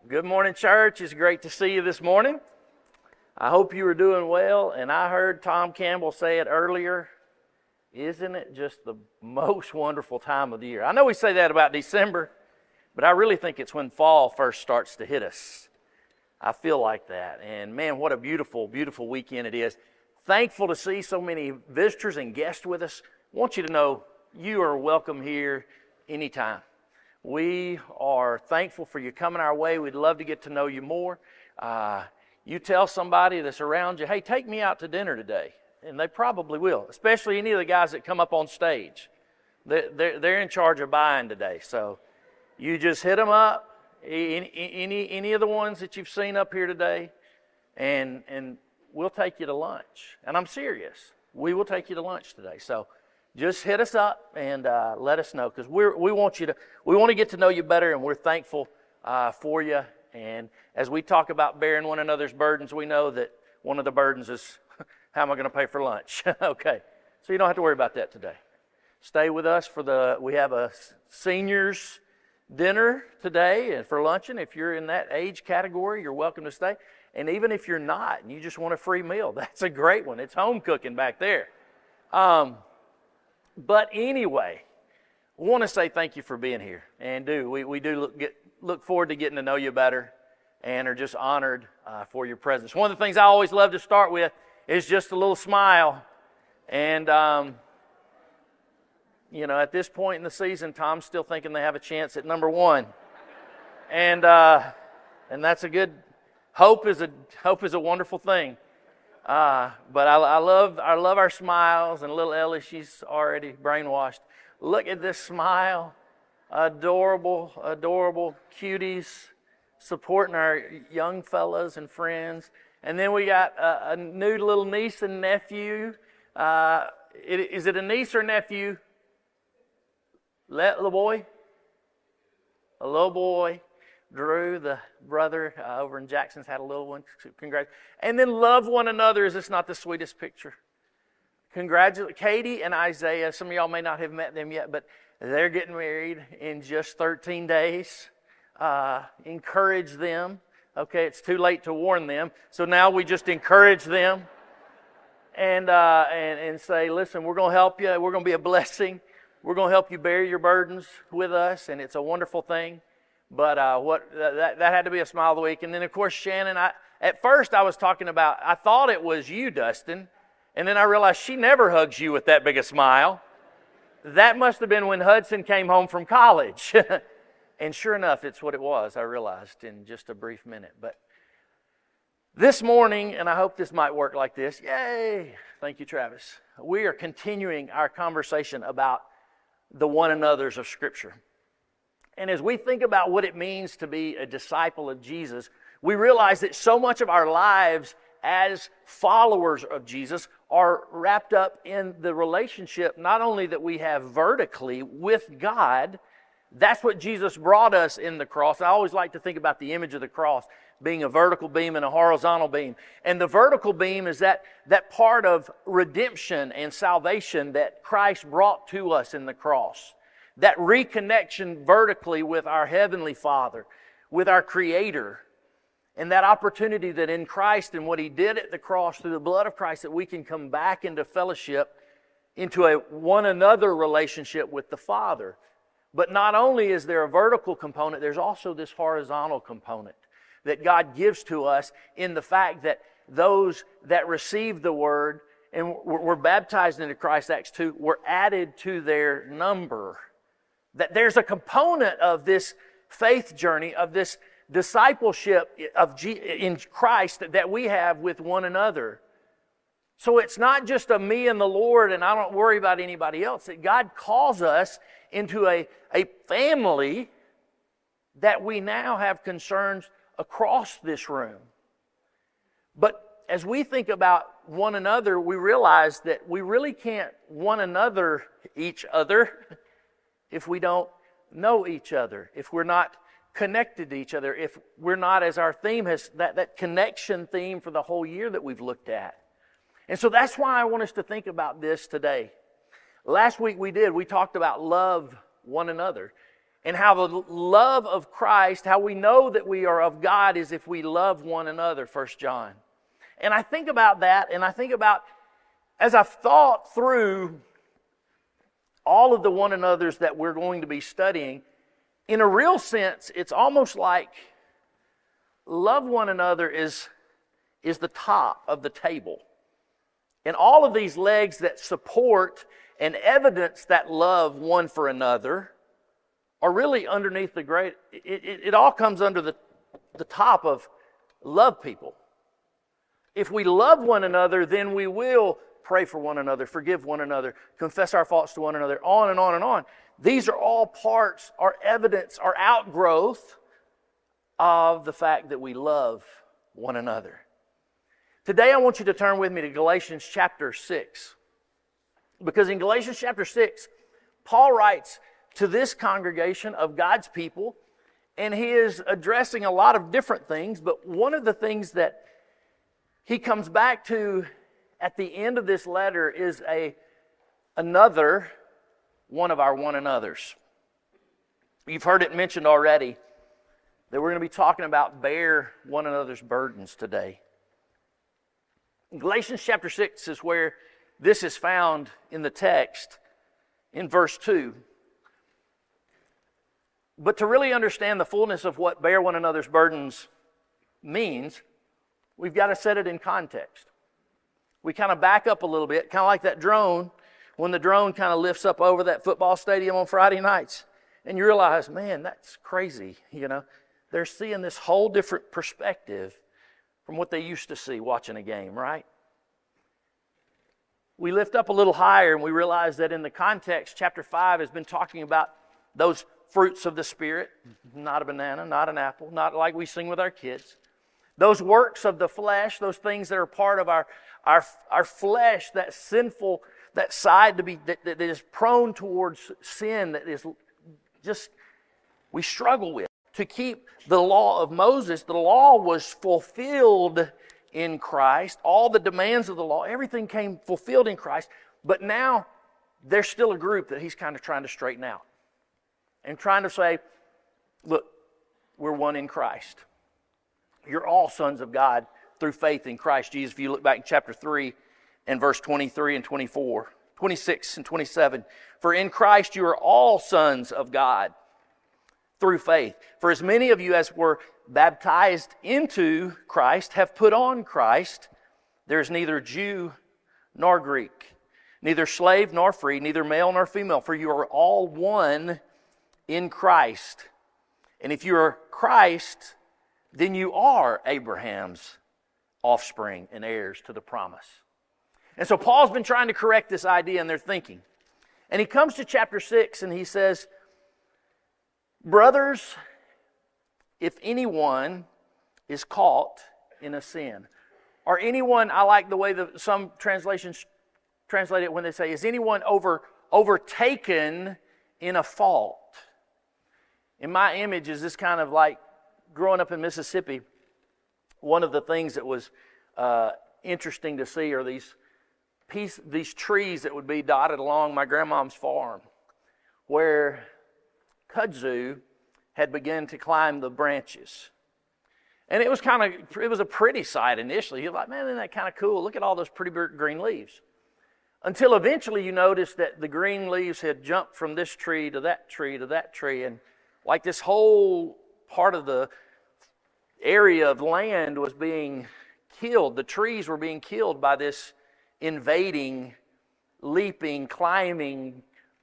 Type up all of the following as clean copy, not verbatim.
Good morning, church. It's great to see you this morning. I hope you are doing well, and I heard Tom Campbell say it earlier. Isn't it just the most wonderful time of the year? I know we say that about December, but I really think it's when fall first starts to hit us. I feel like that, and man, what a beautiful, beautiful weekend it is. Thankful to see so many visitors and guests with us. I want you to know you are welcome here anytime. We are thankful for you coming our way. We'd love to get to know you more. You tell somebody that's around you, hey, take me out to dinner today. And they probably will, especially any of the guys that come up on stage. They're in charge of buying today. So you just hit them up, any of the ones that you've seen up here today, and we'll take you to lunch. And I'm serious. We will take you to lunch today. So just hit us up and let us know, because we want to get to know you better, and we're thankful for you. And as we talk about bearing one another's burdens, we know that one of the burdens is, how am I going to pay for lunch? Okay, so you don't have to worry about that today. Stay with us we have a seniors dinner today and for luncheon. If you're in that age category, you're welcome to stay. And even if you're not and you just want a free meal, that's a great one. It's home cooking back there. But anyway, I want to say thank you for being here. And we do look forward to getting to know you better, and are just honored for your presence. One of the things I always love to start with is just a little smile. And, at this point in the season, Tom's still thinking they have a chance at number one. And that's a good, hope is a wonderful thing. But I love our smiles, and little Ellie, she's already brainwashed. Look at this smile. Adorable, adorable cuties supporting our young fellas and friends. And then we got a new little niece and nephew. Is it a niece or nephew? Little boy? A little boy. Drew, the brother over in Jackson's, had a little one. Congrats. And then love one another. Is this not the sweetest picture? Congratulate Katie and Isaiah. Some of y'all may not have met them yet, but they're getting married in just 13 days. Encourage them. Okay, it's too late to warn them. So now we just encourage them and say, listen, we're going to help you. We're going to be a blessing. We're going to help you bear your burdens with us, and it's a wonderful thing. But that had to be a smile of the week. And then, of course, Shannon, at first I was talking about, I thought it was you, Dustin, and then I realized she never hugs you with that big a smile. That must have been when Hudson came home from college. And sure enough, it's what it was, I realized in just a brief minute. But this morning, and I hope this might work like this, yay! Thank you, Travis. We are continuing our conversation about the one another's of Scripture. And as we think about what it means to be a disciple of Jesus, we realize that so much of our lives as followers of Jesus are wrapped up in the relationship not only that we have vertically with God. That's what Jesus brought us in the cross. I always like to think about the image of the cross being a vertical beam and a horizontal beam. And the vertical beam is that part of redemption and salvation that Christ brought to us in the cross. That reconnection vertically with our Heavenly Father, with our Creator. And that opportunity that in Christ and what He did at the cross through the blood of Christ, that we can come back into fellowship, into a one another relationship with the Father. But not only is there a vertical component, there's also this horizontal component that God gives to us in the fact that those that receive the Word and were baptized into Christ, Acts 2, were added to their number. That there's a component of this faith journey, of this discipleship in Christ that we have with one another. So it's not just a me and the Lord and I don't worry about anybody else. That God calls us into a family that we now have concerns across this room. But as we think about one another, we realize that we really can't one another each other if we don't know each other, if we're not connected to each other, if we're not, as our theme has, that connection theme for the whole year that we've looked at. And so that's why I want us to think about this today. Last week we talked about love one another. And how the love of Christ, how we know that we are of God is if we love one another, 1 John. And I think about that, and I think about, as I've thought through all of the one another's that we're going to be studying, in a real sense, it's almost like love one another is the top of the table. And all of these legs that support and evidence that love one for another are really underneath the great, it all comes under the top of love people. If we love one another, then we will pray for one another, forgive one another, confess our faults to one another, on and on and on. These are all parts, are evidence, are outgrowth of the fact that we love one another. Today I want you to turn with me to Galatians chapter 6. Because in Galatians chapter 6, Paul writes to this congregation of God's people, and he is addressing a lot of different things, but one of the things that he comes back to at the end of this letter is another one of our one another's. You've heard it mentioned already that we're going to be talking about bear one another's burdens today. Galatians chapter 6 is where this is found in the text in verse 2. But to really understand the fullness of what bear one another's burdens means, we've got to set it in context. We kind of back up a little bit, kind of like that drone, when the drone kind of lifts up over that football stadium on Friday nights. And you realize, man, that's crazy, you know. They're seeing this whole different perspective from what they used to see watching a game, right? We lift up a little higher and we realize that in the context, chapter 5 has been talking about those fruits of the Spirit, not a banana, not an apple, not like we sing with our kids. Those works of the flesh, those things that are part of our flesh, that sinful, that side that is prone towards sin, that is just, we struggle with. To keep the law of Moses, the law was fulfilled in Christ. All the demands of the law, everything came fulfilled in Christ. But now there's still a group that he's kind of trying to straighten out. And trying to say, look, we're one in Christ. You're all sons of God through faith in Christ Jesus. If you look back in chapter 3 and verse 23 and 24, 26 and 27. For in Christ you are all sons of God through faith. For as many of you as were baptized into Christ have put on Christ. There is neither Jew nor Greek, neither slave nor free, neither male nor female, for you are all one in Christ. And if you are Christ, then you are Abraham's offspring and heirs to the promise. And so Paul's been trying to correct this idea in their thinking. And he comes to chapter 6 and he says, brothers, if anyone is caught in a sin, or anyone, I like the way that some translations translate it when they say, is anyone overtaken in a fault? In my image is this kind of like growing up in Mississippi, one of the things that was interesting to see are these trees that would be dotted along my grandmom's farm, where kudzu had begun to climb the branches. And it was a pretty sight initially. You're like, man, isn't that kind of cool? Look at all those pretty green leaves. Until eventually you notice that the green leaves had jumped from this tree to that tree to that tree. And like this whole part of the area of land was being killed. The trees were being killed by this invading, leaping, climbing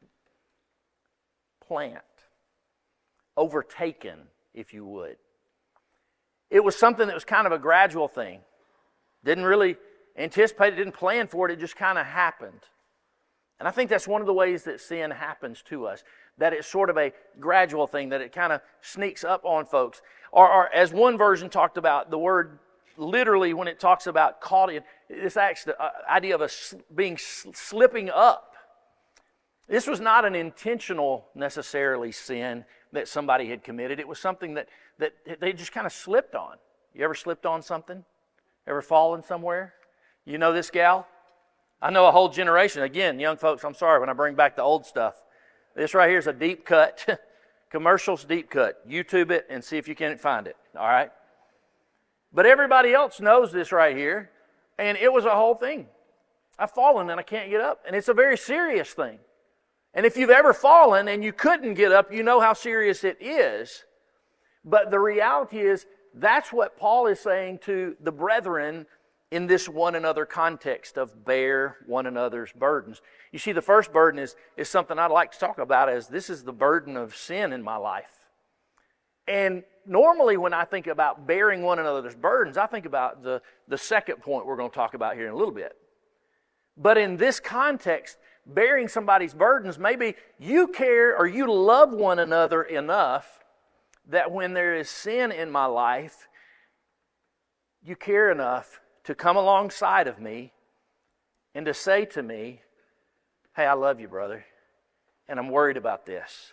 plant. Overtaken, if you would. It was something that was kind of a gradual thing. Didn't really anticipate it, didn't plan for it, it just kind of happened. And I think that's one of the ways that sin happens to us. That it's sort of a gradual thing, that it kind of sneaks up on folks. Or as one version talked about, the word literally when it talks about caught in, this actually the idea of being slipping up. This was not an intentional necessarily sin that somebody had committed. It was something that they just kind of slipped on. You ever slipped on something? Ever fallen somewhere? You know this gal? I know a whole generation. Again, young folks, I'm sorry when I bring back the old stuff. This right here is a deep cut Commercials deep cut. YouTube it and see if you can find it. All right? But everybody else knows this right here. And it was a whole thing. I've fallen and I can't get up. And it's a very serious thing. And if you've ever fallen and you couldn't get up, you know how serious it is. But the reality is, that's what Paul is saying to the brethren in this one another context of bear one another's burdens. You see, the first burden is something I'd like to talk about, as this is the burden of sin in my life. And normally when I think about bearing one another's burdens, I think about the second point we're going to talk about here in a little bit. But in this context, bearing somebody's burdens, maybe you care or you love one another enough that when there is sin in my life, you care enough to come alongside of me and to say to me, hey, I love you, brother, and I'm worried about this.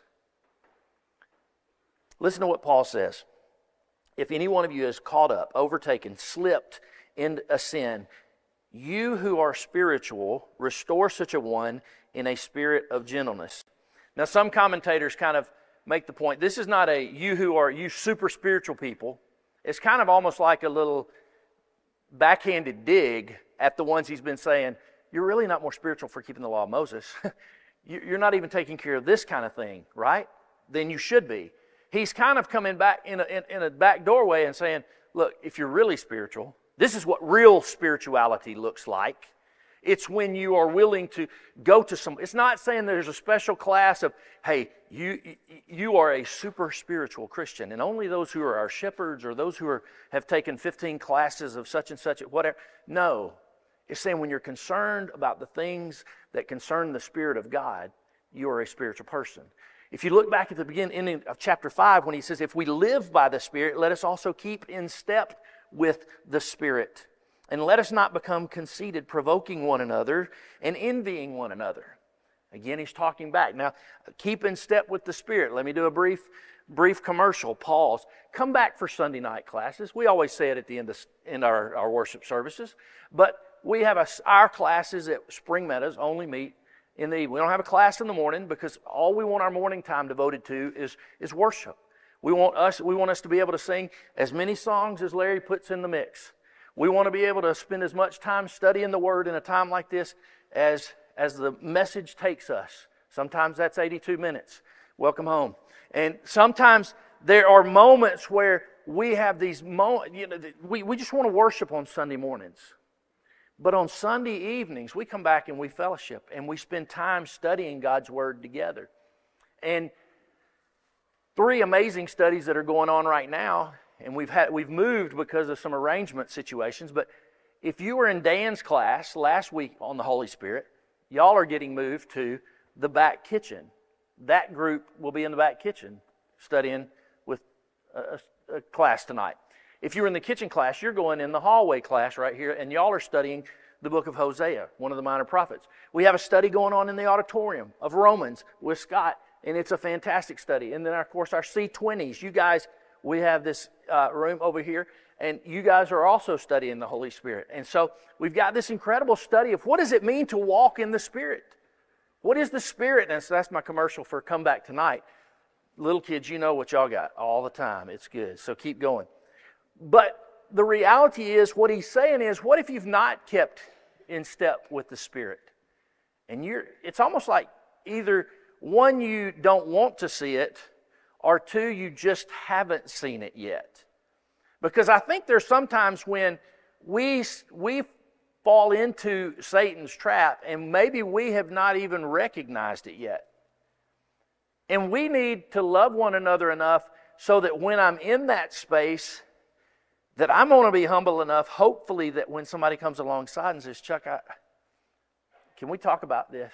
Listen to what Paul says. If any one of you is caught up, overtaken, slipped in a sin, you who are spiritual, restore such a one in a spirit of gentleness. Now, some commentators kind of make the point, this is not a you super spiritual people. It's kind of almost like a little backhanded dig at the ones he's been saying, you're really not more spiritual for keeping the law of Moses. You're not even taking care of this kind of thing, right? Than you should be. He's kind of coming back in a back doorway and saying, look, if you're really spiritual, this is what real spirituality looks like. It's when you are willing to go to some... It's not saying there's a special class of, hey, you are a super spiritual Christian, and only those who are our shepherds or those who have taken 15 classes of such and such, whatever. No. It's saying when you're concerned about the things that concern the Spirit of God, you are a spiritual person. If you look back at the beginning of chapter 5, when he says, if we live by the Spirit, let us also keep in step with the Spirit. And let us not become conceited, provoking one another and envying one another. Again, he's talking back. Now, keep in step with the Spirit. Let me do a brief commercial, pause. Come back for Sunday night classes. We always say it at the end our worship services. But we have our classes at Spring Meadows only meet in the evening. We don't have a class in the morning because all we want our morning time devoted to is worship. We want us to be able to sing as many songs as Larry puts in the mix. We want to be able to spend as much time studying the Word in a time like this as the message takes us. Sometimes that's 82 minutes. Welcome home. And sometimes there are moments where we have these moments, we just want to worship on Sunday mornings. But on Sunday evenings, we come back and we fellowship and we spend time studying God's Word together. And 3 amazing studies that are going on right now, and we've moved because of some arrangement situations, but if you were in Dan's class last week on the Holy Spirit, y'all are getting moved to the back kitchen. That group will be in the back kitchen studying with a class tonight. If you were in the kitchen class, you're going in the hallway class right here, and y'all are studying the book of Hosea, one of the minor prophets. We have a study going on in the auditorium of Romans with Scott, and it's a fantastic study. And then, of course, our C20s, you guys, we have this room over here, and you guys are also studying the Holy Spirit. And so we've got this incredible study of what does it mean to walk in the Spirit? What is the Spirit? And so that's my commercial for Come Back Tonight. Little kids, you know what y'all got all the time. It's good, so keep going. But the reality is, what he's saying is, what if you've not kept in step with the Spirit? And it's almost like either one, you don't want to see it, or 2, you just haven't seen it yet. Because I think there's sometimes when we fall into Satan's trap and maybe we have not even recognized it yet. And we need to love one another enough so that when I'm in that space, that I'm going to be humble enough, hopefully, that when somebody comes alongside and says, Chuck, can we talk about this?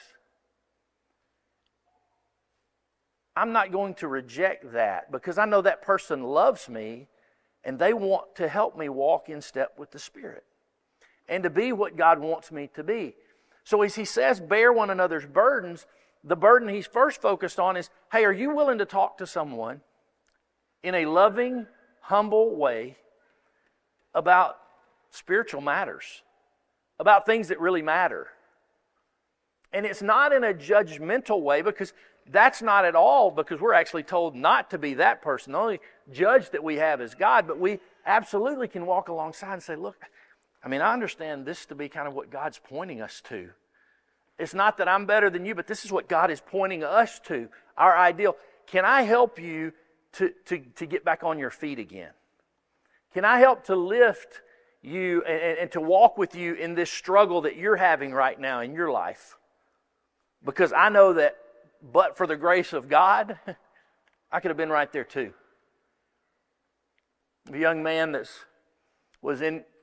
I'm not going to reject that because I know that person loves me and they want to help me walk in step with the Spirit and to be what God wants me to be. So as he says, bear one another's burdens, the burden he's first focused on is, hey, are you willing to talk to someone in a loving, humble way about spiritual matters, about things that really matter? And it's not in a judgmental way, because that's not at all, because we're actually told not to be that person. The only judge that we have is God, but we absolutely can walk alongside and say, look, I understand this to be kind of what God's pointing us to. It's not that I'm better than you, but this is what God is pointing us to, our ideal. Can I help you to get back on your feet again? Can I help to lift you and to walk with you in this struggle that you're having right now in your life? Because I know that but for the grace of God, I could have been right there too. A young man that was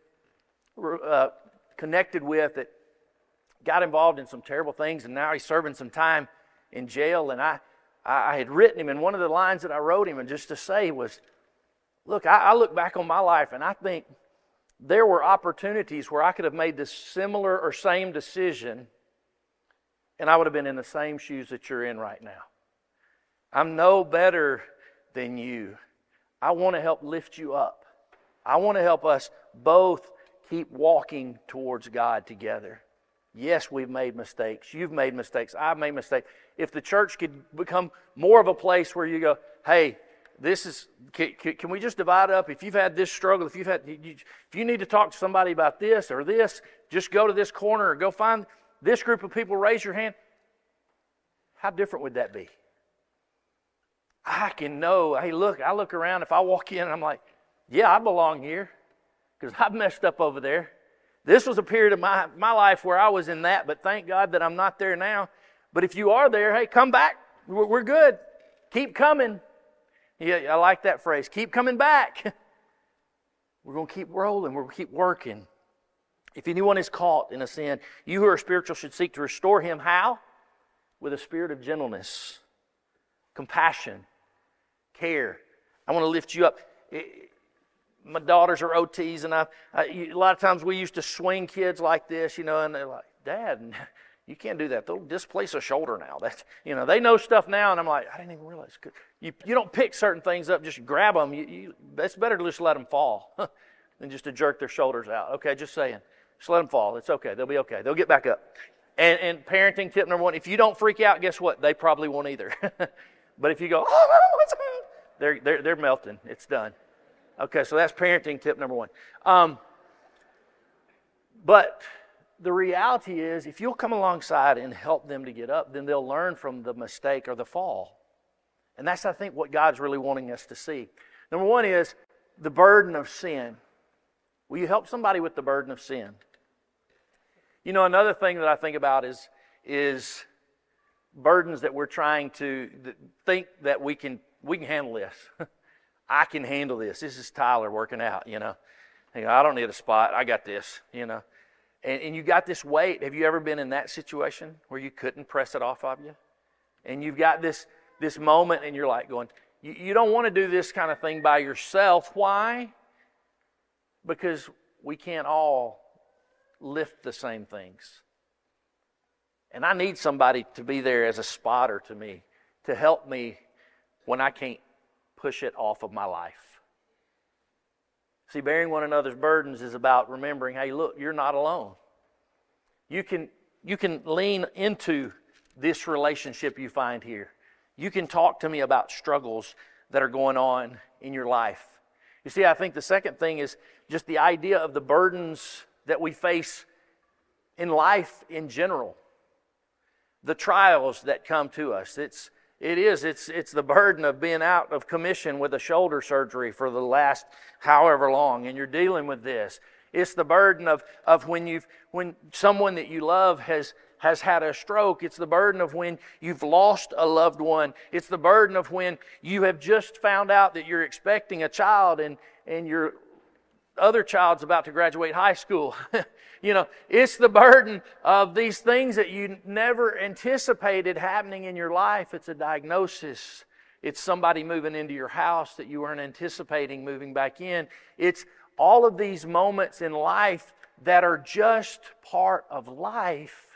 connected with that got involved in some terrible things, and now he's serving some time in jail. And I had written him, and one of the lines that I wrote him and just to say was, look, I look back on my life and I think there were opportunities where I could have made this similar or same decision, and I would have been in the same shoes that you're in right now. I'm no better than you. I want to help lift you up. I want to help us both keep walking towards God together. Yes, we've made mistakes. You've made mistakes. I've made mistakes. If the church could become more of a place where you go, hey, can we just divide up? If you've had this struggle, if you need to talk to somebody about this or this, just go to this corner or go find this group of people, raise your hand. How different would that be? I can know, hey, look, I look around, if I walk in and I'm like, yeah, I belong here because I've messed up over there. This was a period of my life where I was in that, but thank God that I'm not there now. But if you are there, hey, come back. We're good. Keep coming. Yeah, I like that phrase. Keep coming back. We're going to keep rolling. We're going to keep working. If anyone is caught in a sin, you who are spiritual should seek to restore him. How? With a spirit of gentleness, compassion, care. I want to lift you up. My daughters are OTs, and a lot of times we used to swing kids like this, and they're like, Dad, you can't do that. They'll displace a shoulder now. That's, they know stuff now, and I'm like, I didn't even realize. You don't pick certain things up, just grab them. It's better to just let them fall than just to jerk their shoulders out. Okay, just saying. Just let them fall. It's okay. They'll be okay. They'll get back up. And parenting tip number one, if you don't freak out, guess what? They probably won't either. But if you go, oh, what's happening? They're melting. It's done. Okay, so that's parenting tip number one. But the reality is, if you'll come alongside and help them to get up, then they'll learn from the mistake or the fall. And that's, I think, what God's really wanting us to see. Number one is the burden of sin. Will you help somebody with the burden of sin? Another thing that I think about is burdens that we're trying to think that we can handle this. I can handle this. This is Tyler working out, I don't need a spot. I got this, And you got this weight. Have you ever been in that situation where you couldn't press it off of you? And you've got this moment and you're like going, you don't want to do this kind of thing by yourself. Why? Because we can't all lift the same things. And I need somebody to be there as a spotter to me, to help me when I can't push it off of my life. See, bearing one another's burdens is about remembering, hey, look, you're not alone. You can lean into this relationship you find here. You can talk to me about struggles that are going on in your life. You see, I think the second thing is just the idea of the burdens that we face in life in general. The trials that come to us. It's the burden of being out of commission with a shoulder surgery for the last however long, and you're dealing with this. It's the burden of when someone that you love has had a stroke. It's the burden of when you've lost a loved one. It's the burden of when you have just found out that you're expecting a child and your other child's about to graduate high school. It's the burden of these things that you never anticipated happening in your life. It's a diagnosis. It's somebody moving into your house that you weren't anticipating moving back in. It's all of these moments in life that are just part of life,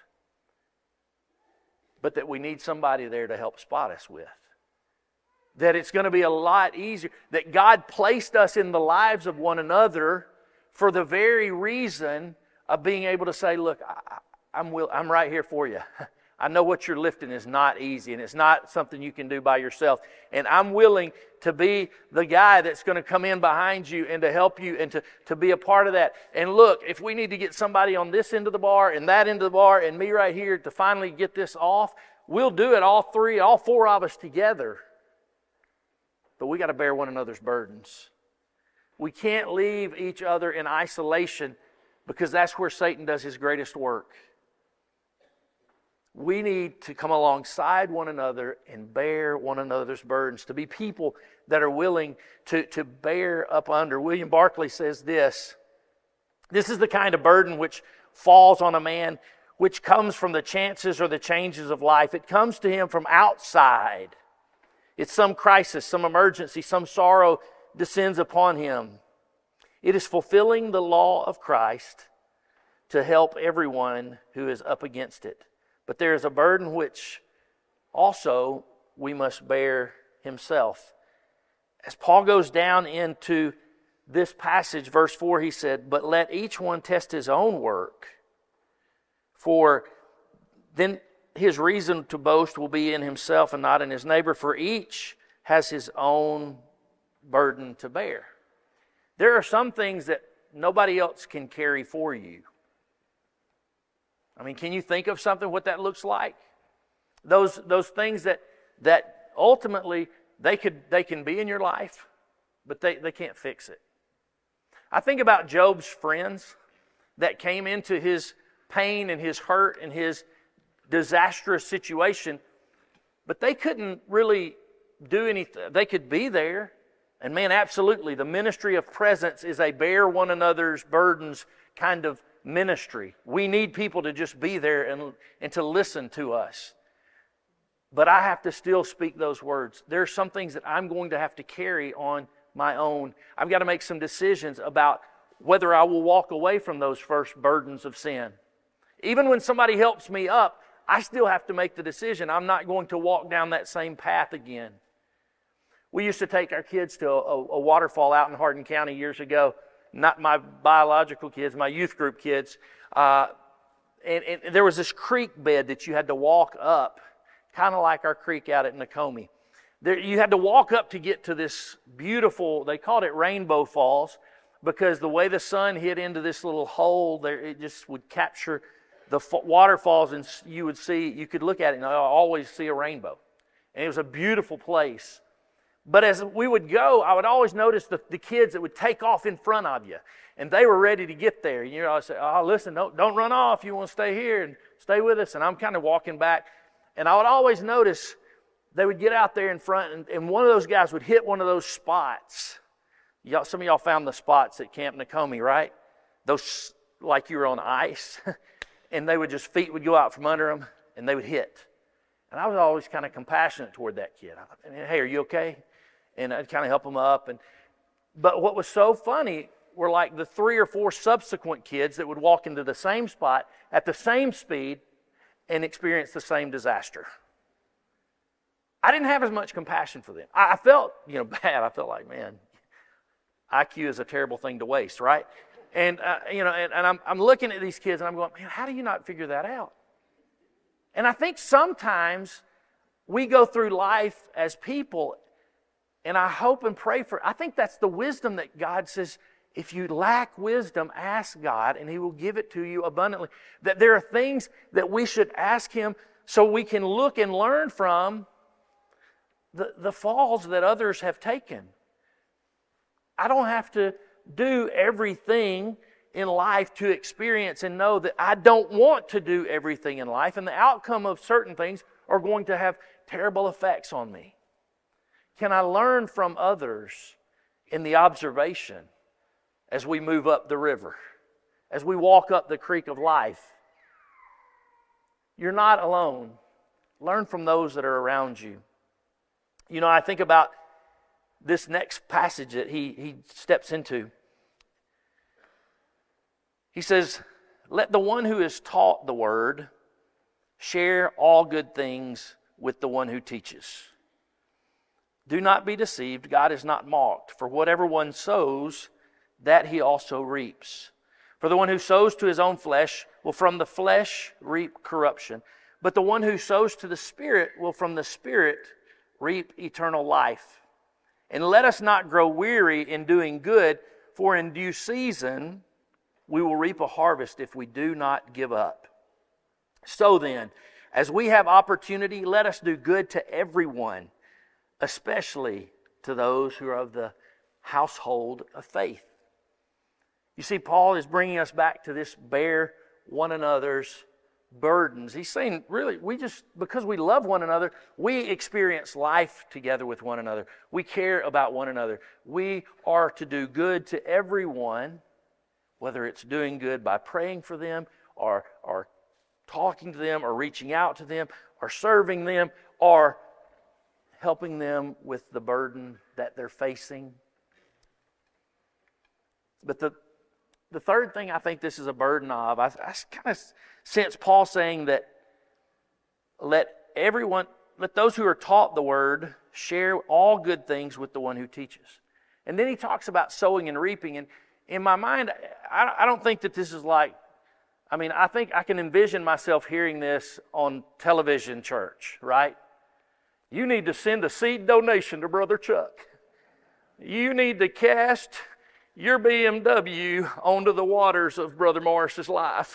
but that we need somebody there to help spot us with. That it's going to be a lot easier. That God placed us in the lives of one another for the very reason of being able to say, look, I'm right here for you. I know what you're lifting is not easy, and it's not something you can do by yourself. And I'm willing to be the guy that's going to come in behind you and to help you and to be a part of that. And look, if we need to get somebody on this end of the bar and that end of the bar and me right here to finally get this off, we'll do it, all four of us together. But we got to bear one another's burdens. We can't leave each other in isolation, because that's where Satan does his greatest work. We need to come alongside one another and bear one another's burdens, to be people that are willing to bear up under. William Barclay says this: this is the kind of burden which falls on a man, which comes from the chances or the changes of life. It comes to him from outside. It's some crisis, some emergency, some sorrow descends upon him. It is fulfilling the law of Christ to help everyone who is up against it. But there is a burden which also we must bear himself. As Paul goes down into this passage, verse 4, he said, "But let each one test his own work, for then his reason to boast will be in himself and not in his neighbor, for each has his own burden to bear." There are some things that nobody else can carry for you. I mean, can you think of something, what that looks like? Those things that ultimately they can be in your life, but they can't fix it. I think about Job's friends that came into his pain and his hurt and his disastrous situation, but they couldn't really do anything. They could be there. And man, absolutely, the ministry of presence is a bear one another's burdens kind of ministry. We need people to just be there and to listen to us. But I have to still speak those words. There are some things that I'm going to have to carry on my own. I've got to make some decisions about whether I will walk away from those first burdens of sin. Even when somebody helps me up, I still have to make the decision. I'm not going to walk down that same path again. We used to take our kids to a waterfall out in Hardin County years ago. Not my biological kids, my youth group kids. And there was this creek bed that you had to walk up, kind of like our creek out at Nokomi. You had to walk up to get to this beautiful, they called it Rainbow Falls, because the way the sun hit into this little hole there, it just would capture the waterfalls, and you could look at it and always see a rainbow. And it was a beautiful place. But as we would go, I would always notice the kids that would take off in front of you. And they were ready to get there. You know, I say, "Oh, listen, don't run off. You want to stay here and stay with us." And I'm kind of walking back. And I would always notice they would get out there in front, and one of those guys would hit one of those spots. Some of y'all found the spots at Camp Nokomi, right? Those, like you were on ice. And feet would go out from under them, and they would hit. And I was always kind of compassionate toward that kid. I thought, "Hey, are you okay?" And I'd kind of help them up. But what was so funny were like the 3 or 4 subsequent kids that would walk into the same spot at the same speed and experience the same disaster. I didn't have as much compassion for them. I felt, bad. I felt like, man, IQ is a terrible thing to waste, right? And I'm looking at these kids and I'm going, man, how do you not figure that out? And I think sometimes we go through life as people, and I hope and pray I think that's the wisdom that God says, if you lack wisdom, ask God, and He will give it to you abundantly. That there are things that we should ask Him so we can look and learn from the falls that others have taken. I don't have to do everything in life to experience and know that I don't want to do everything in life, and the outcome of certain things are going to have terrible effects on me. Can I learn from others in the observation as we move up the river, as we walk up the creek of life? You're not alone. Learn from those that are around you. I think about this next passage that he steps into. He says, "Let the one who is taught the word share all good things with the one who teaches. Do not be deceived, God is not mocked. For whatever one sows, that he also reaps. For the one who sows to his own flesh will from the flesh reap corruption. But the one who sows to the Spirit will from the Spirit reap eternal life. And let us not grow weary in doing good, for in due season we will reap a harvest if we do not give up. So then, as we have opportunity, let us do good to everyone, especially to those who are of the household of faith. You see, Paul is bringing us back to this bear one another's burdens. He's saying, really, because we love one another, we experience life together with one another. We care about one another. We are to do good to everyone, whether it's doing good by praying for them or talking to them or reaching out to them or serving them or helping them with the burden that they're facing. But the third thing I think this is a burden of, I kind of sense Paul saying that let those who are taught the word share all good things with the one who teaches. And then he talks about sowing and reaping. And in my mind, I don't think that this is like, I think I can envision myself hearing this on television church, right? You need to send a seed donation to Brother Chuck. You need to cast your BMW onto the waters of Brother Morris's life,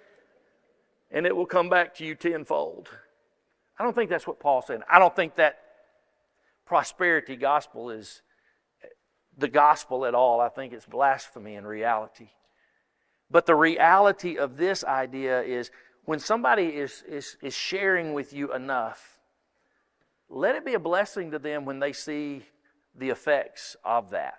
and it will come back to you tenfold. I don't think that's what Paul's saying. I don't think that prosperity gospel is the gospel at all. I think it's blasphemy in reality. But the reality of this idea is when somebody is sharing with you enough, let it be a blessing to them when they see the effects of that.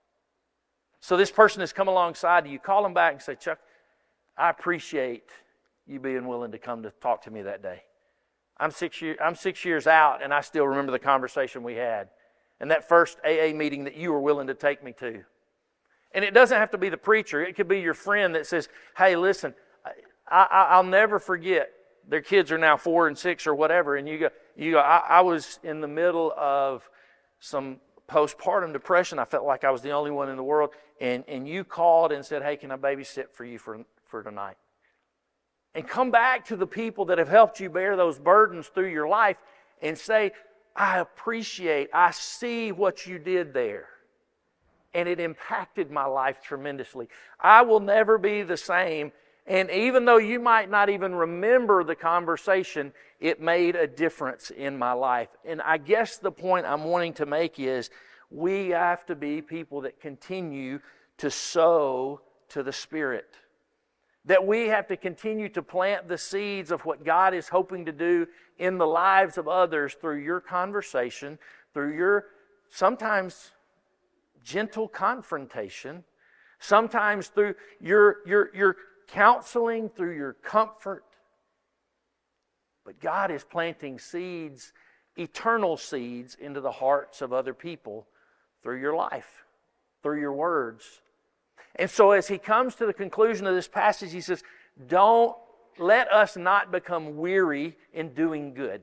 So this person has come alongside you, call them back and say, Chuck, I appreciate you being willing to come to talk to me that day. I'm 6 years out, and I still remember the conversation we had and that first AA meeting that you were willing to take me to. And it doesn't have to be the preacher. It could be your friend that says, hey, listen, I'll never forget. Their kids are now 4 and 6 or whatever, and you go. I was in the middle of some postpartum depression. I felt like I was the only one in the world, and you called and said, hey, can I babysit for you for tonight? And come back to the people that have helped you bear those burdens through your life and say, I see what you did there. And it impacted my life tremendously. I will never be the same. And even though you might not even remember the conversation, it made a difference in my life. And I guess the point I'm wanting to make is we have to be people that continue to sow to the Spirit. That we have to continue to plant the seeds of what God is hoping to do in the lives of others through your conversation, through your sometimes gentle confrontation, sometimes through your counseling, through your comfort. But God is planting seeds, eternal seeds, into the hearts of other people through your life, through your words. And so as he comes to the conclusion of this passage, he says, don't let us not become weary in doing good.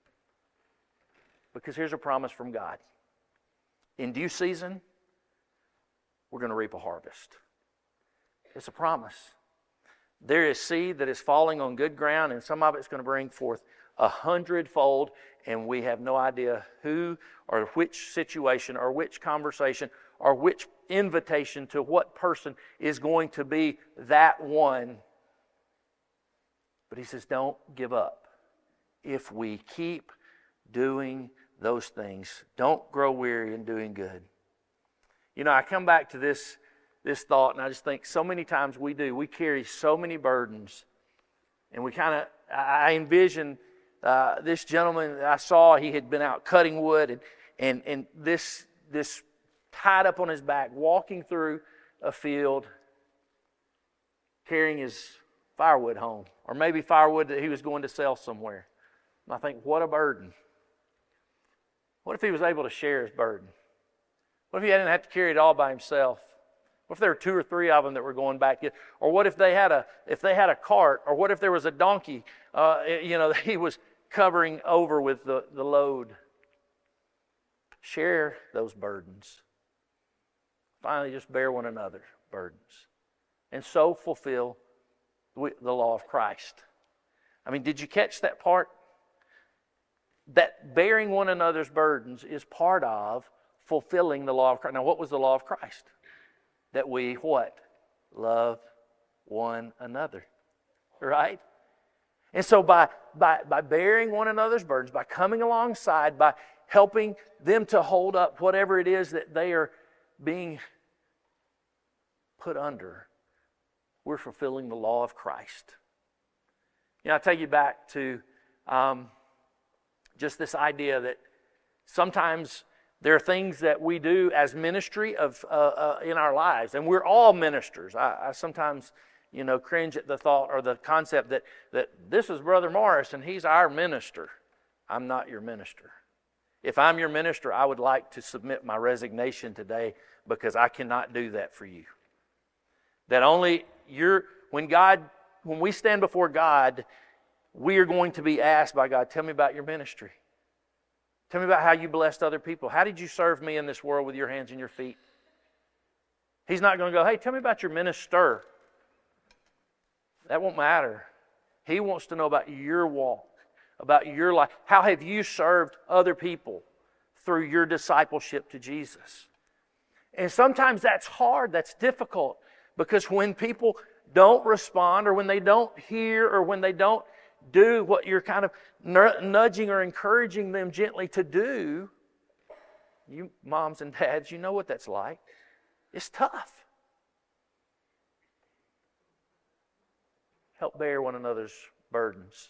Because here's a promise from God. In due season, we're going to reap a harvest. It's a promise. There is seed that is falling on good ground, and some of it's going to bring forth 100-fold, and we have no idea who or which situation or which conversation or which invitation to what person is going to be that one. But he says, don't give up. If we keep doing those things, don't grow weary in doing good. You know, I come back to this thought, and I just think so many times we carry so many burdens, and I envision this gentleman that I saw. He had been out cutting wood, and this tied up on his back, walking through a field, carrying his firewood home, or maybe firewood that he was going to sell somewhere. And I think, what a burden. What if he was able to share his burden? What if he didn't have to carry it all by himself? What if there were 2 or 3 of them that were going back? Or what if they had a cart? Or what if there was a donkey? That he was covering over with the load. Share those burdens. Finally, just bear one another's burdens, and so fulfill the law of Christ. I mean, did you catch that part? That bearing one another's burdens is part of fulfilling the law of Christ. Now, what was the law of Christ? That we, what? Love one another. Right? And so by bearing one another's burdens, by coming alongside, by helping them to hold up whatever it is that they are being put under, we're fulfilling the law of Christ. You know, I take you back to just this idea that sometimes there are things that we do as ministry of in our lives, and we're all ministers. I sometimes, you know, cringe at the thought or the concept that this is Brother Morris and he's our minister. I'm not your minister. If I'm your minister, I would like to submit my resignation today, because I cannot do that for you. That only when we stand before God, we are going to be asked by God, tell me about your ministry. Tell me about how you blessed other people. How did you serve me in this world with your hands and your feet? He's not going to go, hey, tell me about your minister. That won't matter. He wants to know about your walk, about your life. How have you served other people through your discipleship to Jesus? And sometimes that's hard, that's difficult, because when people don't respond, or when they don't hear, or when they don't do what you're kind of nudging or encouraging them gently to do, you moms and dads, you know what that's like. It's tough. Help bear one another's burdens.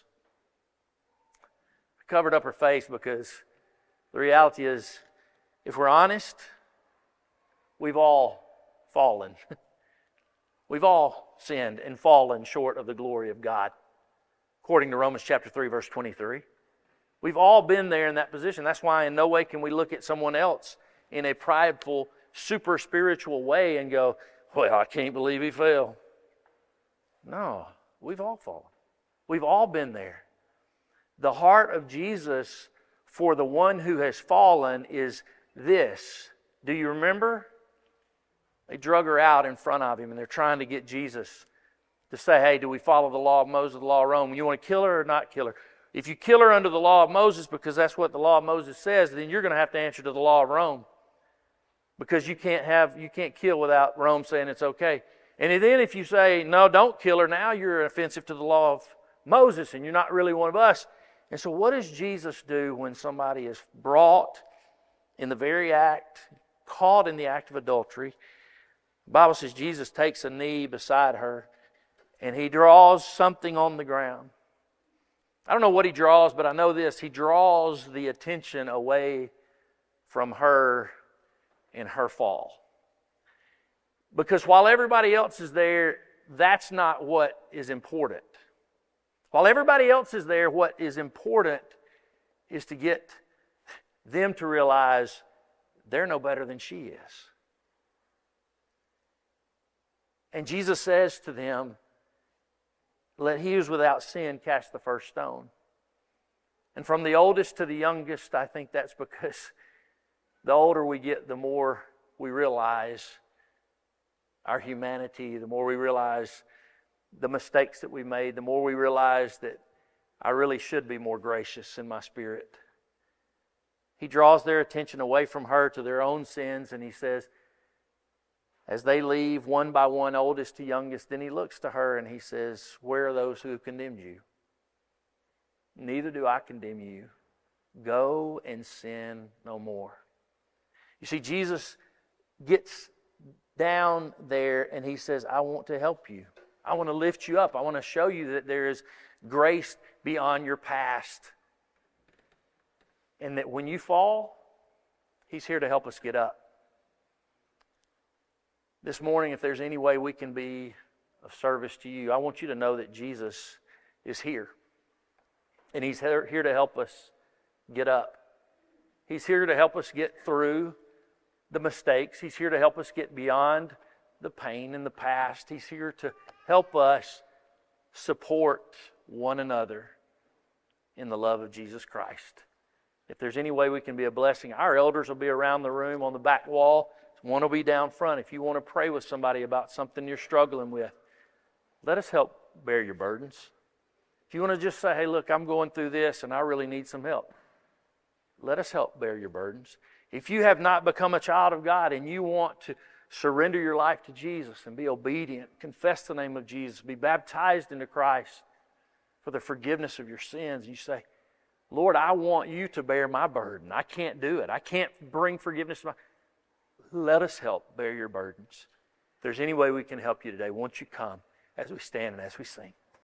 I covered up her face because the reality is, if we're honest, we've all fallen. We've all sinned and fallen short of the glory of God, according to Romans chapter 3, verse 23. We've all been there in that position. That's why in no way can we look at someone else in a prideful, super spiritual way and go, well, I can't believe he fell. No, we've all fallen. We've all been there. The heart of Jesus for the one who has fallen is this. Do you remember? They drug her out in front of him, and they're trying to get Jesus to say, hey, do we follow the law of Moses, the law of Rome? You want to kill her or not kill her? If you kill her under the law of Moses, because that's what the law of Moses says, then you're going to have to answer to the law of Rome. Because you can't kill without Rome saying it's okay. And then if you say, no, don't kill her, now you're offensive to the law of Moses, and you're not really one of us. And so what does Jesus do when somebody is brought in the very act, caught in the act of adultery? The Bible says Jesus takes a knee beside her, and he draws something on the ground. I don't know what he draws, but I know this. He draws the attention away from her and her fall. Because while everybody else is there, that's not what is important. While everybody else is there, what is important is to get them to realize they're no better than she is. And Jesus says to them, let he who's without sin cast the first stone. And from the oldest to the youngest, I think that's because the older we get, the more we realize our humanity, the more we realize the mistakes that we made, the more we realize that I really should be more gracious in my spirit. He draws their attention away from her to their own sins, and he says, as they leave one by one, oldest to youngest, then he looks to her and he says, where are those who have condemned you? Neither do I condemn you. Go and sin no more. You see, Jesus gets down there and he says, I want to help you. I want to lift you up. I want to show you that there is grace beyond your past. And that when you fall, he's here to help us get up. This morning, if there's any way we can be of service to you, I want you to know that Jesus is here. And he's here to help us get up. He's here to help us get through the mistakes. He's here to help us get beyond the pain in the past. He's here to help us support one another in the love of Jesus Christ. If there's any way we can be a blessing, our elders will be around the room on the back wall. One will be down front. If you want to pray with somebody about something you're struggling with, let us help bear your burdens. If you want to just say, hey, look, I'm going through this and I really need some help, let us help bear your burdens. If you have not become a child of God and you want to surrender your life to Jesus and be obedient, confess the name of Jesus, be baptized into Christ for the forgiveness of your sins, you say, Lord, I want you to bear my burden. I can't do it. I can't bring forgiveness. Let us help bear your burdens. If there's any way we can help you today, won't you come as we stand and as we sing?